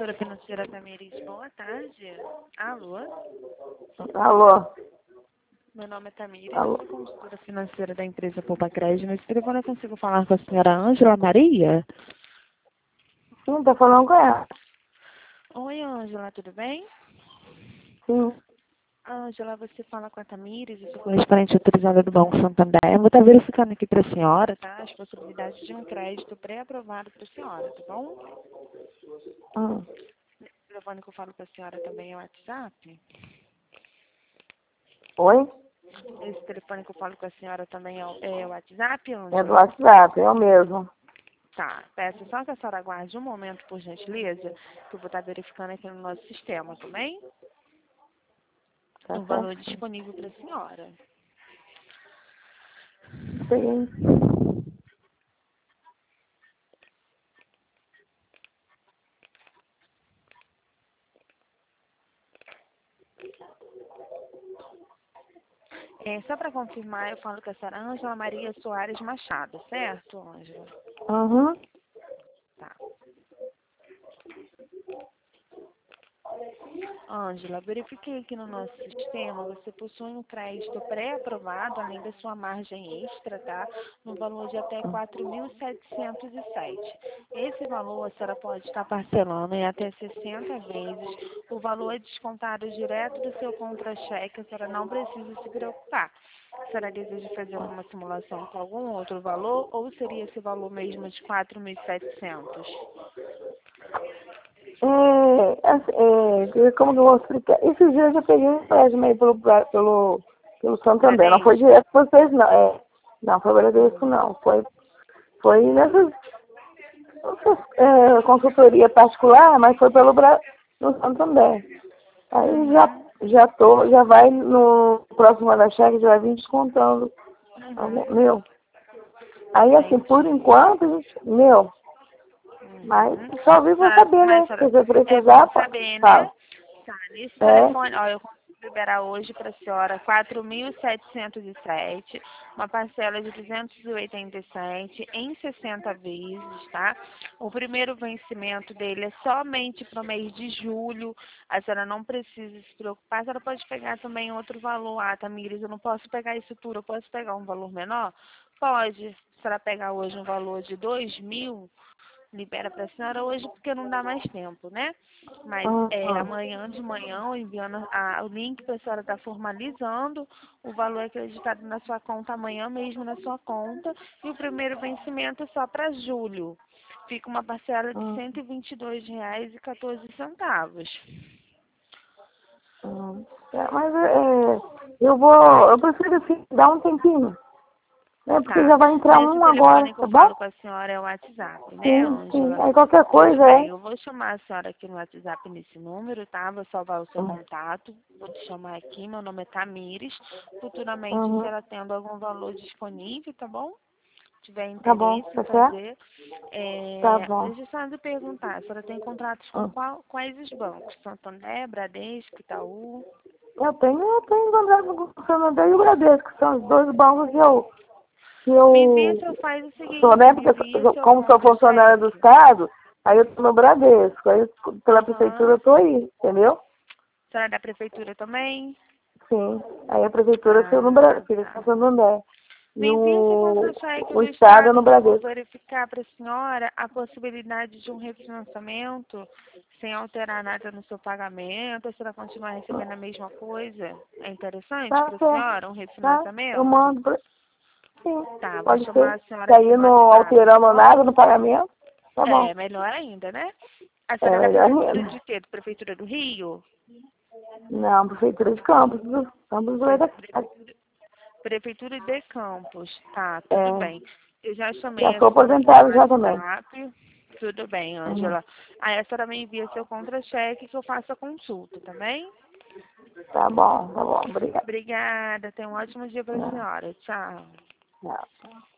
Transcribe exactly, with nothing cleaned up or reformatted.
consultora financeira Tamiris, boa tarde. Alô? Alô? Meu nome é Tamiris, Alô? eu sou consultora financeira da empresa Poupa Crédito. Nesse telefone eu consigo falar com a senhora Ângela Maria? Sim, tá falando com ela. Oi, Ângela, tudo bem? Sim. Ângela, você fala com a Tamires, eu sou correspondente autorizada do Banco Santander. Eu vou estar verificando aqui para a senhora, tá? As possibilidades de um crédito pré-aprovado para a senhora, tá bom? Hum. O telefone que eu falo com a senhora também é o WhatsApp? Oi? Esse telefone que eu falo com a senhora também é o, é o WhatsApp, É Ângela? do WhatsApp, é o mesmo. Tá, peço só que a senhora aguarde um momento, por gentileza, que eu vou estar verificando aqui no nosso sistema, tá bem? Tá O valor certo? disponível para a senhora. Sim. É, só para confirmar, eu falo com a senhora Ângela Maria Soares Machado, certo, Ângela? Uhum. Tá. Ângela, verifiquei aqui no nosso sistema, você possui um crédito pré-aprovado, além da sua margem extra, tá? No valor de até quatro mil setecentos e sete. Esse valor a senhora pode estar parcelando em até sessenta vezes. O valor é descontado direto do seu contra-cheque, a senhora não precisa se preocupar. A senhora deseja fazer alguma simulação com algum outro valor ou seria esse valor mesmo de quatro mil e setecentos? É, assim, é, como que eu vou explicar? Esses dias eu já peguei um empréstimo aí pelo, pelo, pelo Santander. Não foi Bradesco? direto com vocês, não. É, não foi Bradesco, não. Foi, foi nessas, nessas é, consultoria particular, mas foi pelo Bra no Santander. Aí já, Uhum. já tô, já vai no próximo cheque, já vai vir descontando. Uhum. Meu. Aí assim, por Entendi. enquanto, gente, meu, mas Uhum. só vi pra Tá, saber, mas né? Se senhora, você é bom precisar, pô, saber, né? fala. Tá, nesse É, telefone, ó, eu consigo liberar hoje para a senhora quatro mil setecentos e sete, uma parcela de duzentos e oitenta e sete em sessenta vezes, tá? O primeiro vencimento dele é somente para o mês de julho, a senhora não precisa se preocupar, a senhora pode pegar também outro valor. Ah, Tamires, eu não posso pegar isso tudo, eu posso pegar um valor menor? Pode. Se a senhora pegar hoje um valor de dois mil, libera para a senhora hoje porque não dá mais tempo, né? Mas é, uhum, amanhã de manhã, eu enviando a, o link para a senhora estar formalizando, o valor é acreditado na sua conta amanhã mesmo na sua conta, e o primeiro vencimento é só para julho. Fica uma parcela de uhum, cento e vinte e dois reais e quatorze centavos. uhum. É, mas é, eu vou, eu prefiro assim, dar um tempinho, né? Porque Tá. já vai entrar Nesse um agora, telefone que eu tá bom? falo com a senhora é o WhatsApp, né, Sim, sim. Ângela? Aí qualquer Tudo coisa bem, é. eu vou chamar a senhora aqui no WhatsApp nesse número, tá? Vou salvar o seu Uhum, contato, vou te chamar aqui, meu nome é Tamires. Futuramente, se uhum, ela tendo algum valor disponível, tá bom? Tiver tá bom, interesse em tá certo? fazer. Tá É, bom. deixa eu só lhe perguntar, a senhora tem contratos com Hum. qual, quais os bancos? Santander, Bradesco, Itaú? Eu tenho, eu tenho encontrado com o Santander e o Bradesco, que são os dois bancos que eu, que Me envia, eu se eu faz o sou, seguinte, né? me Porque envia eu- seu como sou funcionária do contra-cheque. Estado, aí eu tô no Bradesco, aí pela prefeitura Aham. eu tô aí, entendeu? A senhora é da prefeitura também? Sim. Aí a prefeitura eu sou no Ah, Brasil, tá. no Santander. E Me envia seu o, contra-cheque o do Estado é no Estado que eu vou Bradesco. verificar para a senhora a possibilidade de um refinanciamento sem alterar nada no seu pagamento, a senhora continuar recebendo a mesma coisa. É interessante Tá para a certo, senhora um tá? Eu refinanciamento? mando pra... Sim, Tá, vou pode ser. chamar a senhora Se aqui aí no não WhatsApp, tá alterando bom? nada no pagamento, tá bom. É, melhor ainda, né? A É senhora é da melhor prefeitura ainda. de quê? Da prefeitura do Rio? Não, prefeitura de Campos, viu? Campos vai Pre- da casa. Prefeitura, prefeitura de Campos. Tá, tudo É, bem. Eu já já chamei a sou senhora aqui no aposentado já também. WhatsApp. Tudo bem, Uhum. Ângela. Aí a senhora me envia seu contra-cheque que eu faço a consulta, tá bem? Tá bom, tá bom. Obrigada. Obrigada. Tenha um ótimo dia para a Não, senhora. Tchau. não.